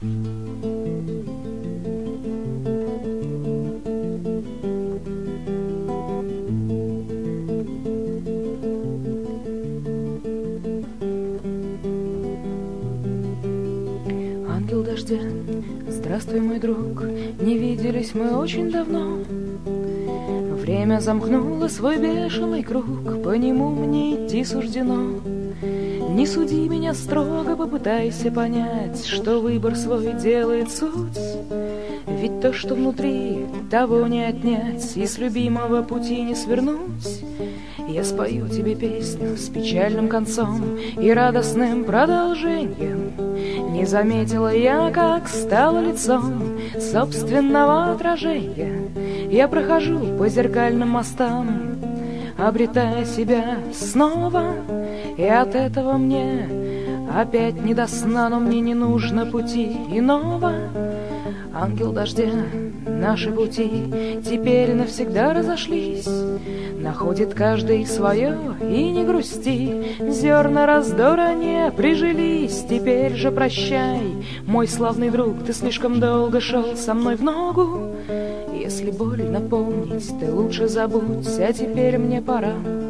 Ангел дождя, здравствуй, мой друг, не виделись мы очень давно. Время замкнуло свой бешеный круг, по нему мне идти суждено. Не суди меня строго, попытайся понять, что выбор свой делает суть. Ведь то, что внутри, того не отнять, и с любимого пути не свернуть. Я спою тебе песню с печальным концом и радостным продолжением. Не заметила я, как стало лицом собственного отражения. Я прохожу по зеркальным мостам, обретая себя снова, и от этого мне опять не до сна, но мне не нужно пути иного. Ангел дождя, наши пути теперь навсегда разошлись. Находит каждый свое, и не грусти, зерна раздора не прижились. Теперь же прощай, мой славный друг, ты слишком долго шел со мной в ногу. Если боль напомнить, ты лучше забудь, а теперь мне пора.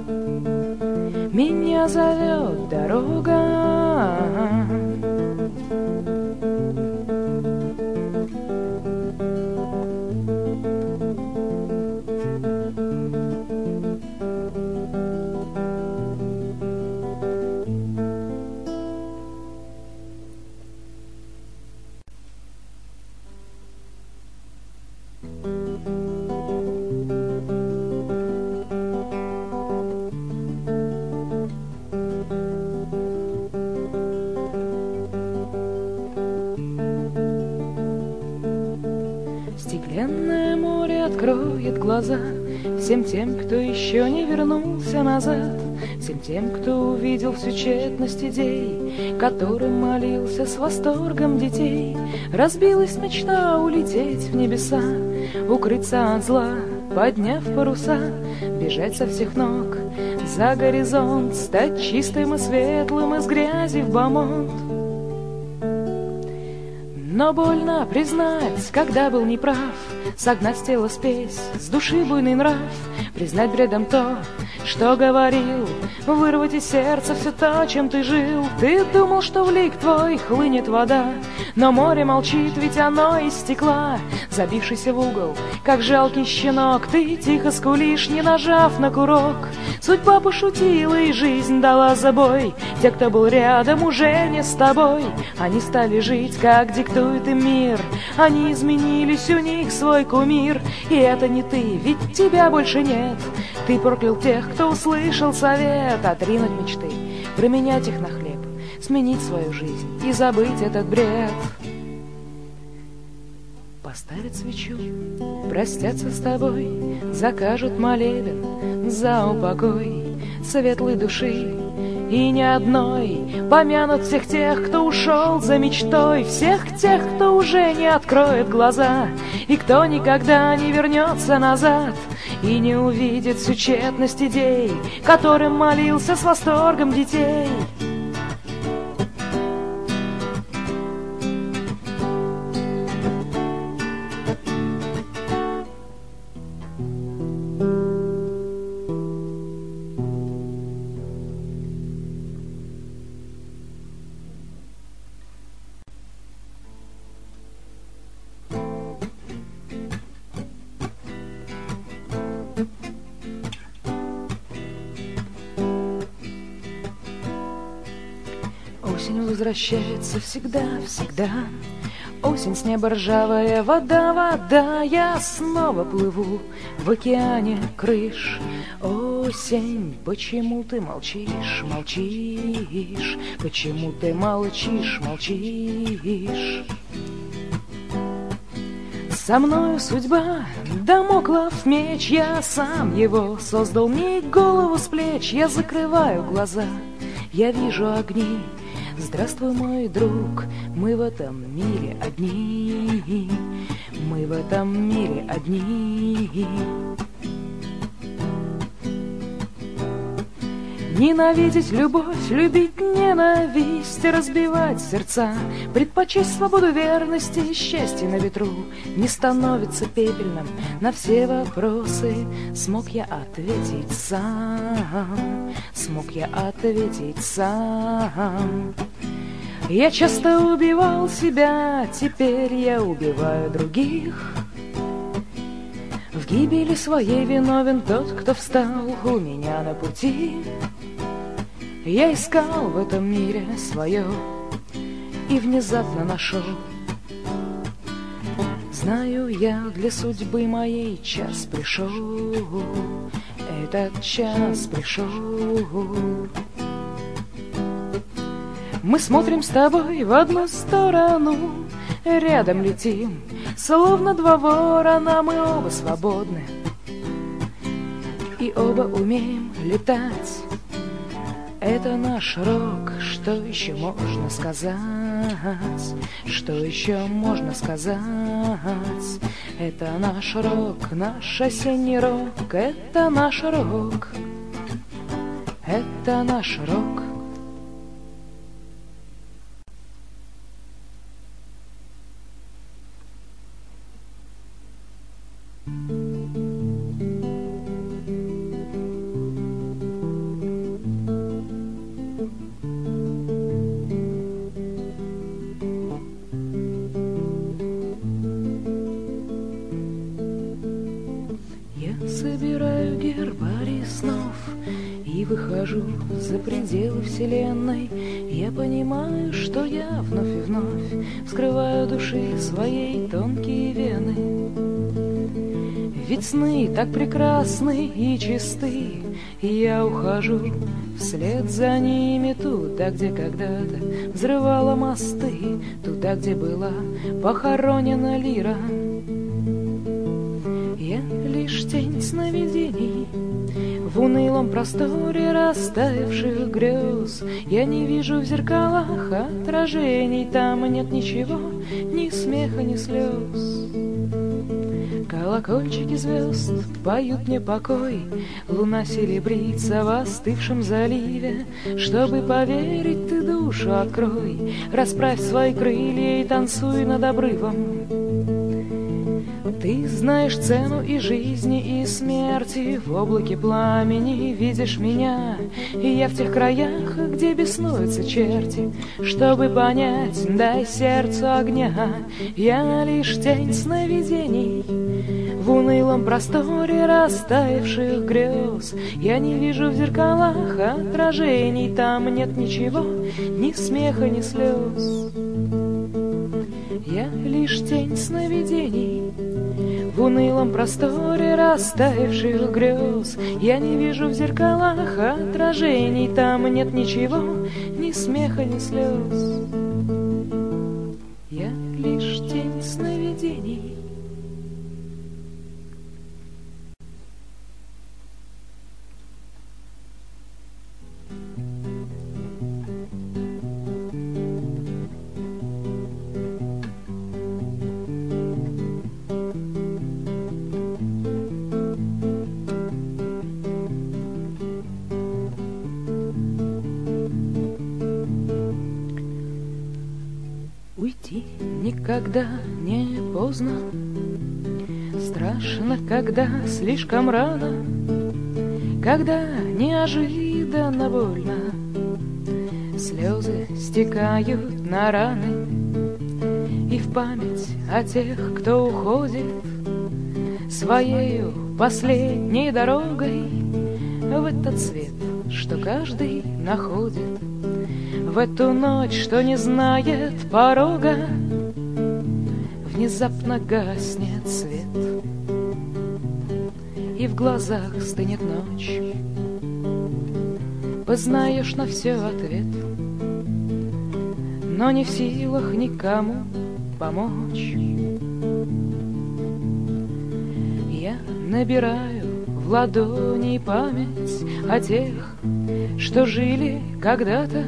Меня зовет дорога. Стеклянное море откроет глаза всем тем, кто еще не вернулся назад, всем тем, кто увидел всю тщетность идей, которым молился с восторгом детей. Разбилась мечта улететь в небеса, укрыться от зла, подняв паруса, бежать со всех ног за горизонт, стать чистым и светлым из грязи в бомонд. Но больно признать, когда был неправ, согнать с тела спесь, с души буйный нрав, признать бредом то, что говорил, вырвать из сердца все то, чем ты жил. Ты думал, что в лик твой хлынет вода, но море молчит, ведь оно из стекла. Забившийся в угол, как жалкий щенок, ты тихо скулишь, не нажав на курок. Судьба пошутила, и жизнь дала забой. Те, кто был рядом, уже не с тобой. Они стали жить, как диктует им мир. Они изменились, у них свой кумир. И это не ты, ведь тебя больше нет. Ты проклял тех, кто услышал совет. Отринуть мечты, променять их на хлеб, сменить свою жизнь и забыть этот бред. Поставят свечу, простятся с тобой, закажут молебен за упокой светлой души. И ни одной помянут всех тех, кто ушел за мечтой, всех тех, кто уже не откроет глаза, и кто никогда не вернется назад и не увидит всю тщетность идей, которым молился с восторгом детей. Осень возвращается всегда, всегда. Осень с неба ржавая вода, вода. Я снова плыву в океане крыш. Осень, почему ты молчишь, молчишь? Почему ты молчишь, молчишь? Со мною судьба, дамоклов меч, я сам его создал, мне голову с плеч. Я закрываю глаза, я вижу огни. Здравствуй, мой друг, мы в этом мире одни, мы в этом мире одни. Ненавидеть любовь, любить ненависть, разбивать сердца, предпочесть свободу верности, счастье на ветру не становится пепельным. На все вопросы смог я ответить сам, смог я ответить сам. Я часто убивал себя, теперь я убиваю других. В гибели своей виновен тот, кто встал у меня на пути. Я искал в этом мире свое и внезапно нашел. Знаю я, для судьбы моей час пришел, этот час пришел. Мы смотрим с тобой в одну сторону, рядом летим, словно два ворона, мы оба свободны и оба умеем летать. Это наш рок, что еще можно сказать? Что еще можно сказать? Это наш рок, наш осенний рок, это наш рок, это наш рок. Собираю гербарий снов и выхожу за пределы вселенной. Я понимаю, что я вновь и вновь вскрываю души своей тонкие вены. Ведь сны так прекрасны и чисты, и я ухожу вслед за ними туда, где когда-то взрывала мосты, туда, где была похоронена лира. Я лишь тень сновидений в унылом просторе растаявших грез. Я не вижу в зеркалах отражений, там нет ничего, ни смеха, ни слез. Колокольчики звезд поют мне покой, луна серебрится в остывшем заливе. Чтобы поверить, ты душу открой, расправь свои крылья и танцуй над обрывом. Ты знаешь цену и жизни, и смерти. В облаке пламени видишь меня, и я в тех краях, где беснуются черти. Чтобы понять, дай сердцу огня. Я лишь тень сновидений в унылом просторе растаявших грез. Я не вижу в зеркалах отражений, там нет ничего, ни смеха, ни слез. Я лишь тень сновидений в унылом просторе растаявших грез. Я не вижу в зеркалах отражений, там нет ничего, ни смеха, ни слез. Я лишь тень сновидений. Уйти никогда не поздно, страшно, когда слишком рано, когда неожиданно больно, слезы стекают на раны, и в память о тех, кто уходит своею последней дорогой в этот свет, что каждый находит, в эту ночь, что не знает порога. Внезапно гаснет свет, и в глазах стынет ночь. Познаешь на все ответ, но не в силах никому помочь. Я набираю в ладони память о тех, что жили когда-то,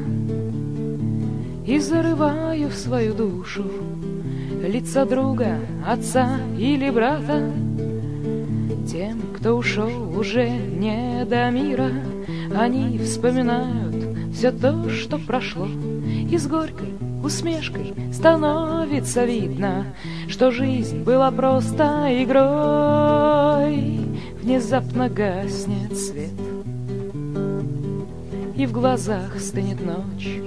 и зарываю в свою душу лица друга, отца или брата. Тем, кто ушел уже не до мира, Они вспоминают все то, что прошло, и с горькой усмешкой становится видно, что жизнь была просто игрой. Внезапно гаснет свет, и в глазах стынет ночь.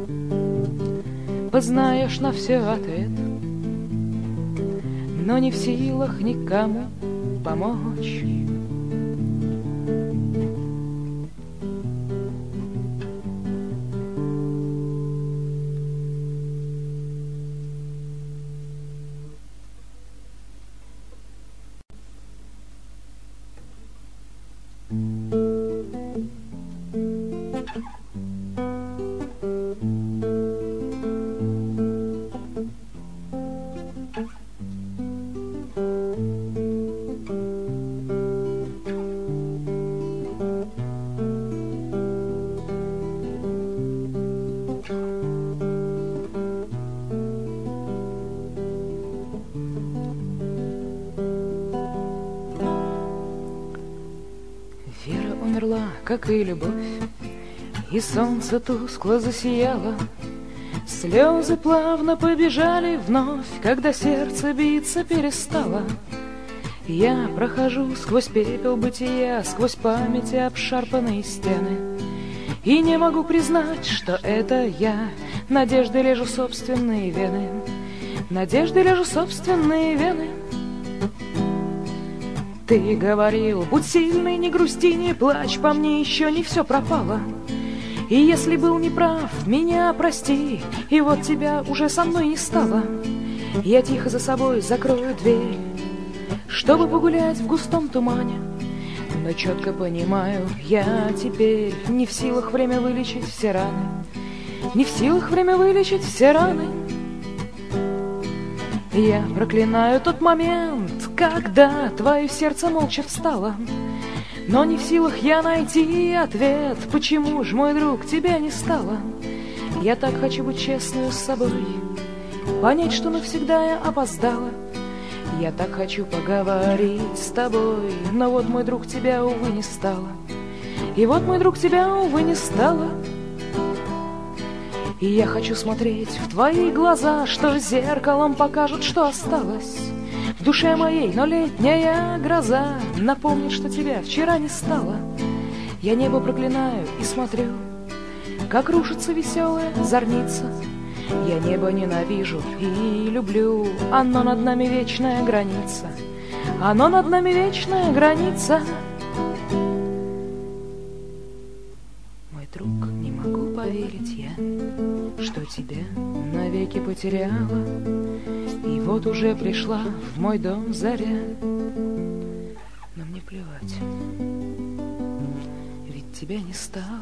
Познаешь на все ответ, но не в силах никому помочь. Вера умерла, как и любовь, и солнце тускло засияло. Слезы плавно побежали вновь, когда сердце биться перестало. Я прохожу сквозь пепел бытия, сквозь памяти обшарпанные стены, и не могу признать, что это я. Надеждой лежу в собственные вены, надеждой лежу в собственные вены. Ты говорил, будь сильный, не грусти, не плачь, по мне еще не все пропало. И если был неправ, меня прости, и вот тебя уже со мной не стало. Я тихо за собой закрою дверь, чтобы погулять в густом тумане. Но четко понимаю, я теперь не в силах время вылечить все раны, не в силах время вылечить все раны. Я проклинаю тот момент, когда твое сердце молча встало, но не в силах я найти ответ, почему ж, мой друг, тебя не стало. Я так хочу быть честной с собой, понять, что навсегда я опоздала. Я так хочу поговорить с тобой, но вот, мой друг, тебя, увы, не стало. И вот, мой друг, тебя, увы, не стало. И я хочу смотреть в твои глаза, что зеркалом покажут, что осталось в душе моей, но летняя гроза напомнит, что тебя вчера не стало. Я небо проклинаю и смотрю, как рушится веселая зорница. Я небо ненавижу и люблю, оно над нами вечная граница, оно над нами вечная граница. Мой друг, не могу поверить я, что тебя навеки потеряла, и вот уже пришла в мой дом заря. Но мне плевать, ведь тебя не стало.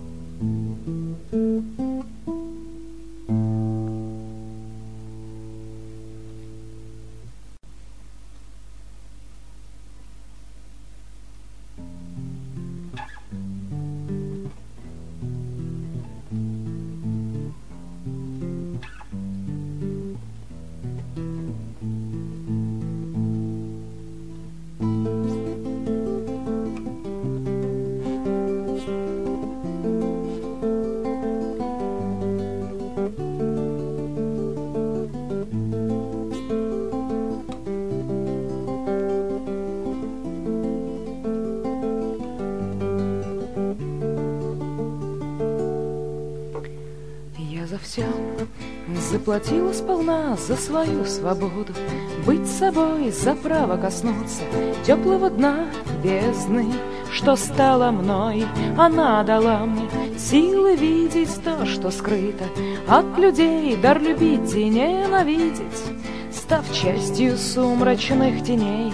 За все заплатила сполна за свою свободу, быть собой, за право коснуться теплого дна бездны, что стало мной. Она дала мне силы видеть то, что скрыто от людей, дар любить и ненавидеть, став частью сумрачных теней.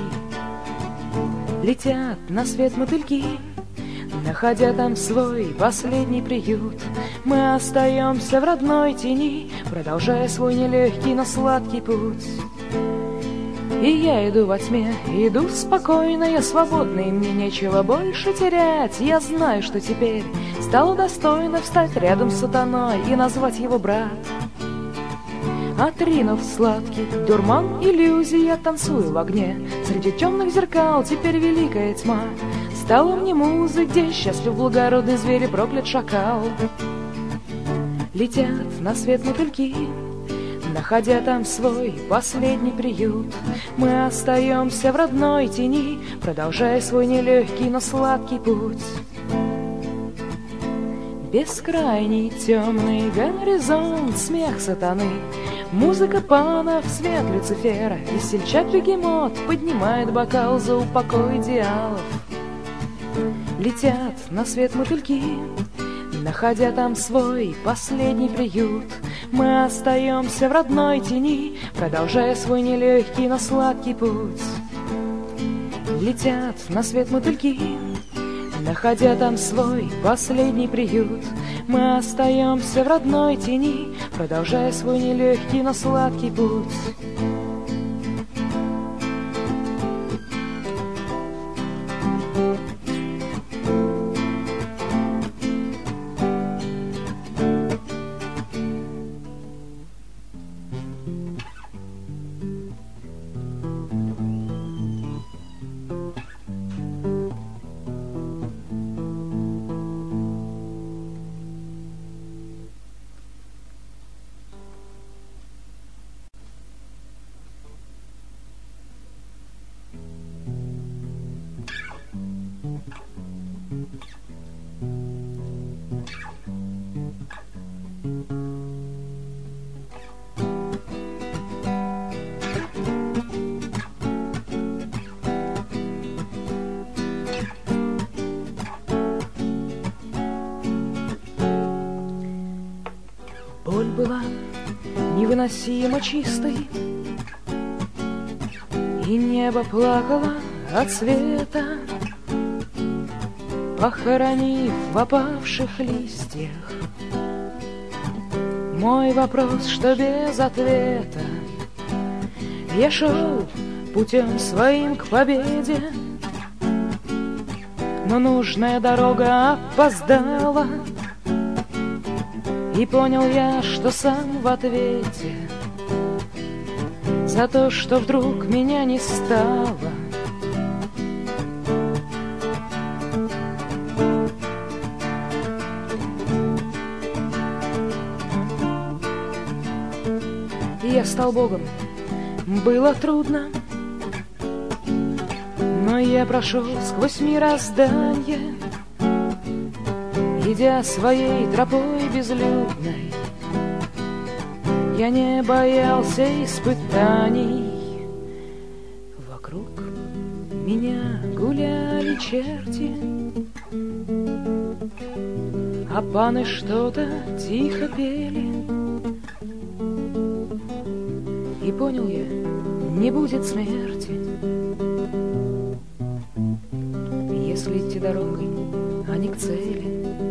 Летят на свет мотыльки, находя там свой последний приют. Мы остаемся в родной тени, продолжая свой нелегкий, но сладкий путь. И я иду во тьме, иду спокойно, я свободный, мне нечего больше терять. Я знаю, что теперь стало достойно встать рядом с сатаной и назвать его брат. Отринув сладкий дурман иллюзий, я танцую в огне. Среди темных зеркал теперь великая тьма. Стало мне музы, где счастлив благородный зверь и проклят шакал. Летят на свет мотыльки, находя там свой последний приют. Мы остаемся в родной тени, продолжая свой нелегкий, но сладкий путь. Бескрайний темный горизонт, смех сатаны, музыка панов, свет Люцифера, весельчак-бегемот поднимает бокал за упокой идеалов. Летят на свет мотыльки, находя там свой последний приют. Мы остаемся в родной тени, продолжая свой нелегкий, но сладкий путь. Летят на свет мотыльки, находя там свой последний приют. Мы остаемся в родной тени, продолжая свой нелегкий, но сладкий путь. Боль была невыносимо чистой, и небо плакало от света, похоронив в опавших листьях мой вопрос, что без ответа. Я шел путем своим к победе, но нужная дорога опоздала. И понял я, что сам в ответе за то, что вдруг меня не стало. Я стал Богом, было трудно, но я прошел сквозь мироздание, идя своей тропой безлюдной. Я не боялся испытаний. Вокруг меня гуляли черти, а паны что-то тихо пели. И понял я, не будет смерти, если идти дорогой, а не к цели.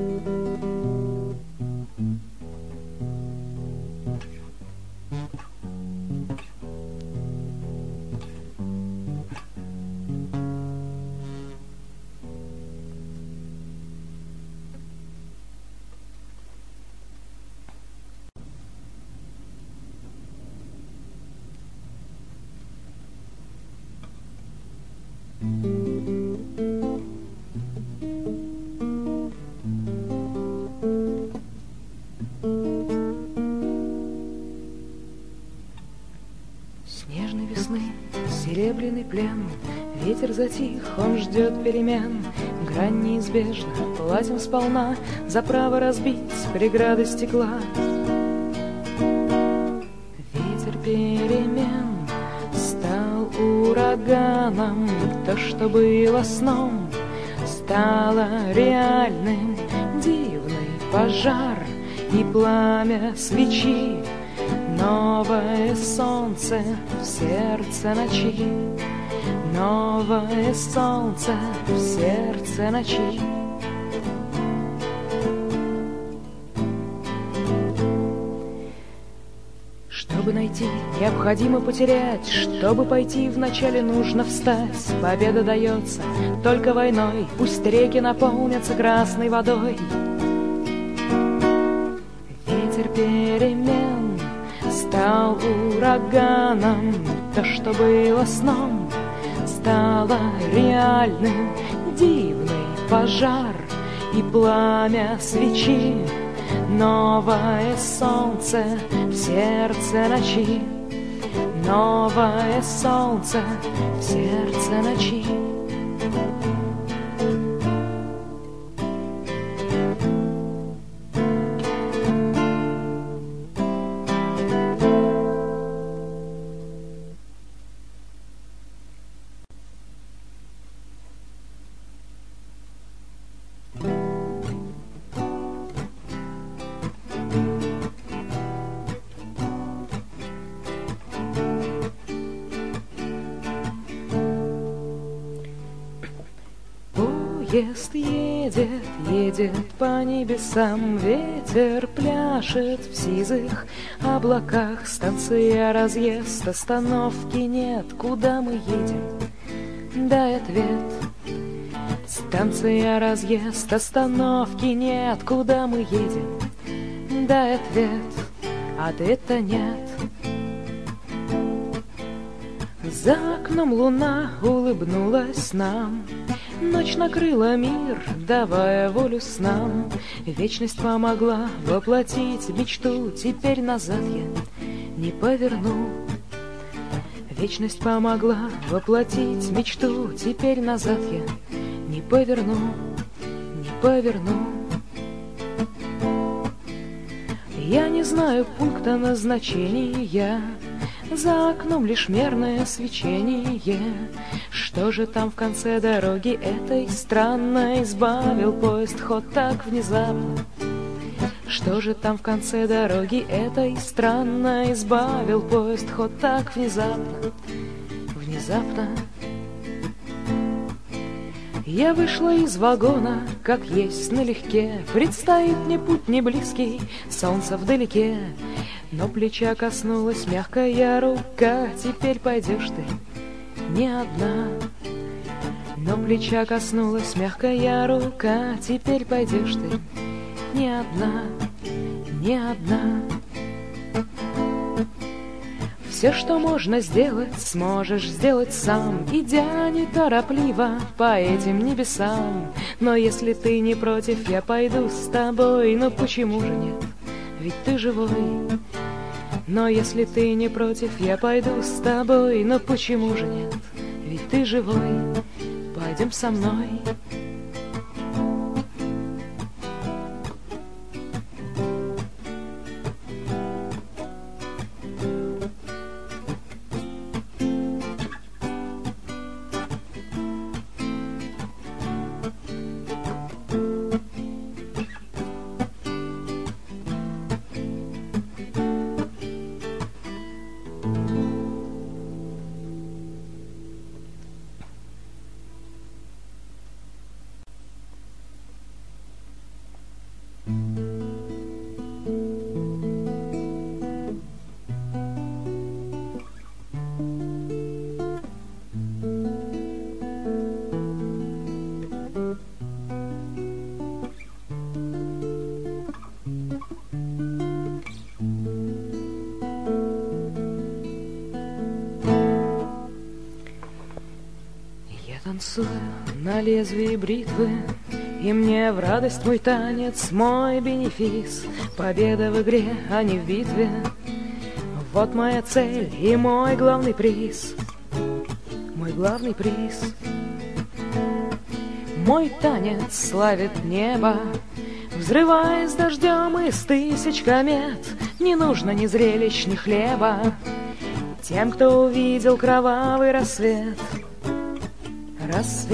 Снежной весны серебряный плен, ветер затих, он ждет перемен. Грань неизбежна, платим сполна за право разбить преграды стекла. Ветер перемен стал ураганом, то, что было сном, стало реальным. Дивный пожар и пламя свечи, новое солнце в сердце ночи, новое солнце в сердце ночи. Чтобы найти, необходимо потерять, чтобы пойти, вначале нужно встать. Победа дается только войной, пусть реки наполнятся красной водой. Ветер перемен стал ураганом, то, что было сном, стало реальным. дивный пожар и пламя свечи, новое солнце в сердце ночи, новое солнце в сердце ночи. Поезд едет, едет по небесам, ветер пляшет в сизых облаках. Станция разъезд, остановки нет, куда мы едем? Дай ответ. Станция разъезд, остановки нет, куда мы едем? Дай ответ. Ответа нет. За окном луна улыбнулась нам, ночь накрыла мир, давая волю снам. Вечность помогла воплотить мечту, теперь назад я не поверну. Вечность помогла воплотить мечту, теперь назад я не поверну, не поверну. Я не знаю пункта назначения, за окном лишь мерное свечение. Что же там в конце дороги этой странной избавил поезд ход так внезапно? Что же там в конце дороги этой странной избавил поезд ход так внезапно? Внезапно. Я вышла из вагона, как есть налегке. Предстоит мне путь не близкий, солнце вдалеке. Но плеча коснулась мягкая рука, теперь пойдешь ты не одна. Но плеча коснулась мягкая рука, теперь пойдешь ты не одна, не одна. Все, что можно сделать, сможешь сделать сам, идя неторопливо по этим небесам. Но если ты не против, я пойду с тобой. Но почему же нет? Ведь ты живой. Но если ты не против, я пойду с тобой. Но почему же нет? Ведь ты живой. Пойдем со мной. Танцую на лезвии бритвы, и мне в радость мой танец, мой бенефис. Победа в игре, а не в битве. Вот моя цель и мой главный приз. Мой главный приз. Мой танец славит небо, взрываясь дождем из тысяч комет. Не нужно ни зрелищ, ни хлеба тем, кто увидел кровавый рассвет. Рассвет.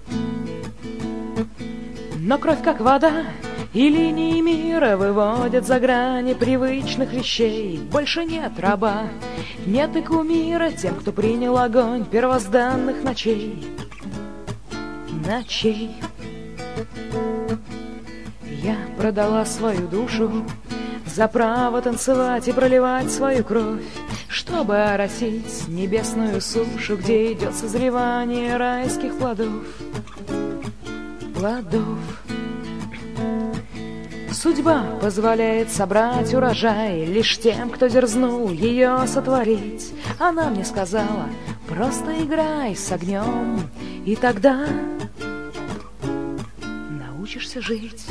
Но кровь как вода, и линии мира выводят за грани привычных вещей. Больше нет раба, нет и кумира тем, кто принял огонь первозданных ночей. Ночей. Я продала свою душу за право танцевать и проливать свою кровь, чтобы оросить небесную сушу, где идет созревание райских плодов. Плодов. Судьба позволяет собрать урожай лишь тем, кто дерзнул ее сотворить. Она мне сказала: просто играй с огнем, и тогда учишься жить.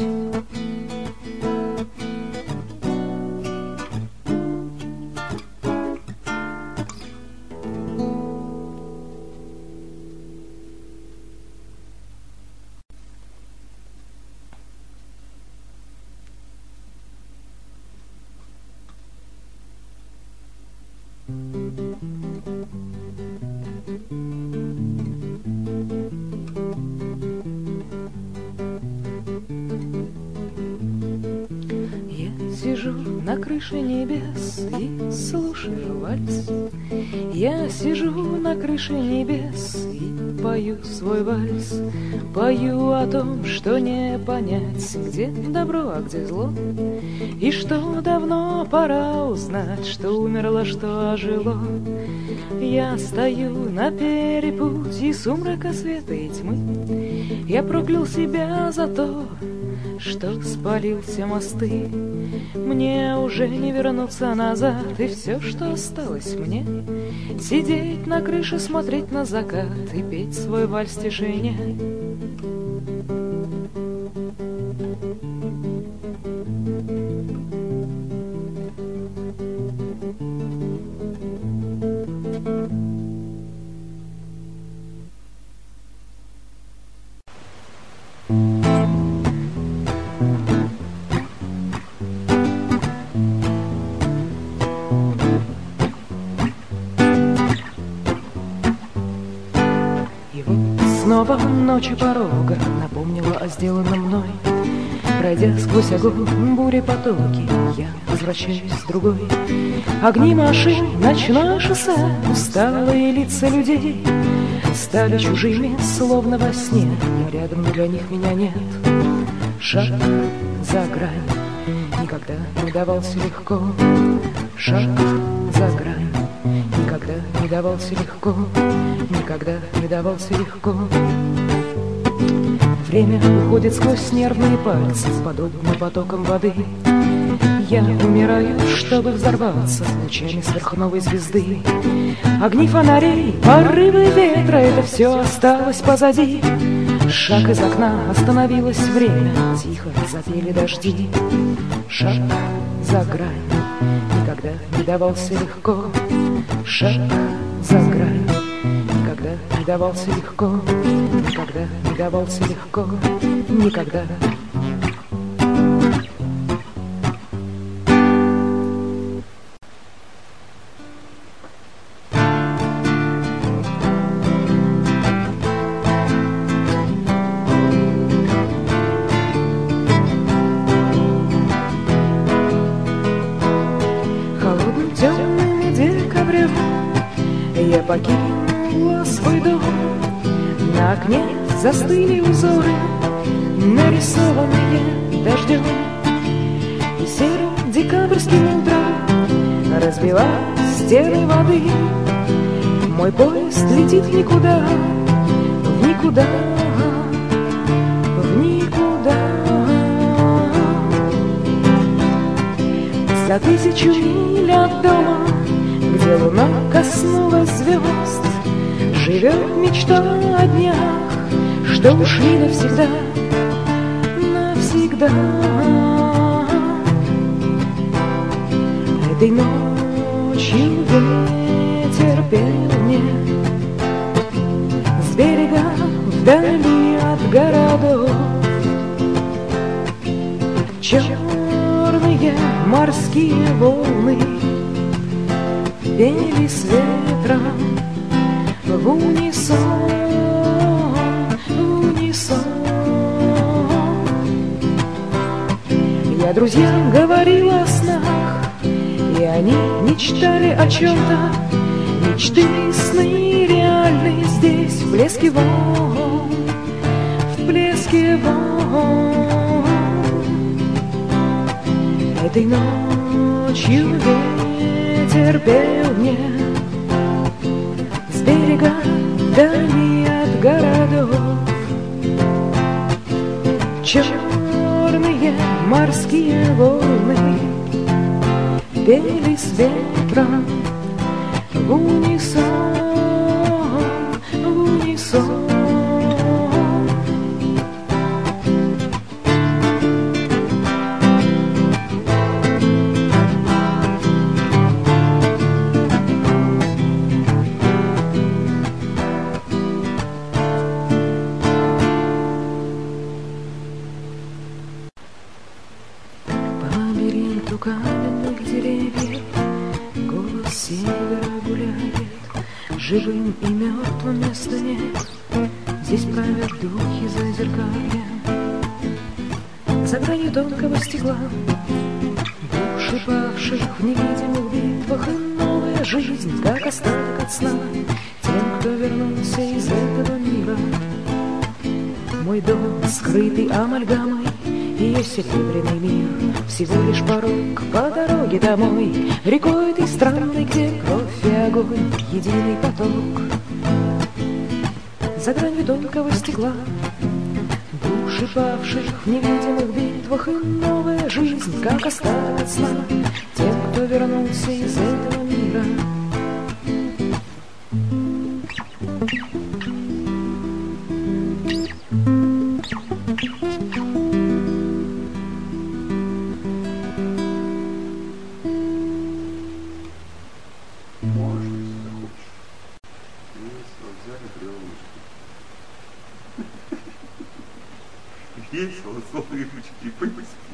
Сижу на крыше небес и слушаю вальс. Я сижу на крыше небес и пою свой вальс. Пою о том, что не понять, где добро, а где зло, и что давно пора узнать, что умерло, что ожило. Я стою на перепутье сумрака, света и тьмы. Я проклял себя за то, что спалил все мосты. Мне уже не вернуться назад, и все, что осталось мне, сидеть на крыше, смотреть на закат и петь свой вальс в тишине. Снова ночи порога напомнила о сделанном мной. Пройдя сквозь огонь, бури потоки, я возвращаюсь с другой. Огни машин, ночное шоссе, усталые лица людей стали чужими, словно во сне, но рядом для них меня нет. Шаг за грань никогда не давался легко. Шаг за грань никогда не давался легко. Никогда не давался легко. Время уходит сквозь нервные пальцы, подобно потокам воды. Я умираю, чтобы взорваться лучами сверхновой звезды. Огни фонарей, порывы ветра, это все осталось позади. Шаг из окна, остановилось время, тихо запели дожди. Шаг за грань никогда не давался легко. Шаг за грань никогда не давался легко. Никогда не давался легко. Никогда. Холодным темным декабрем я покинула свой дом. На окне застыли узоры, нарисованные дождем. И серым декабрьским утром разбила стены воды. Мой поезд летит в никуда, в никуда, в никуда. За 1000 миль от дома, где луна коснулась звезд, живет мечта о днях, что ушли навсегда, навсегда. Этой ночью ветер пел мне с берега вдали от городов. Черные морские волны пели с ветром в унисон, в унисон. Я друзьям говорила о снах, и они мечтали о чем-то. Мечты, сны реальны здесь, в блеске волн, в блеске волн. Этой ночью ветер пел мне с берега вдали от городов. Черные морские волны пели с ветром в унисон, в унисон. живым и мертвым места нет. Здесь правят духи зазеркалья, за гранью тонкого стекла, души павших в невидимых битвах, и новая жизнь, как остаток от сна, тем, кто вернулся из этого мира. Мой дом, скрытый амальгамой, ее серебряный мир, всего лишь порог по дороге домой, рекой этой странной, где кровь и огонь, единый поток. За гранью тонкого стекла, души павших в невидимых битвах, и новая жизнь, как остаток от сна, тем, кто вернулся из этого мира. Весело, словно ручки, понимаете?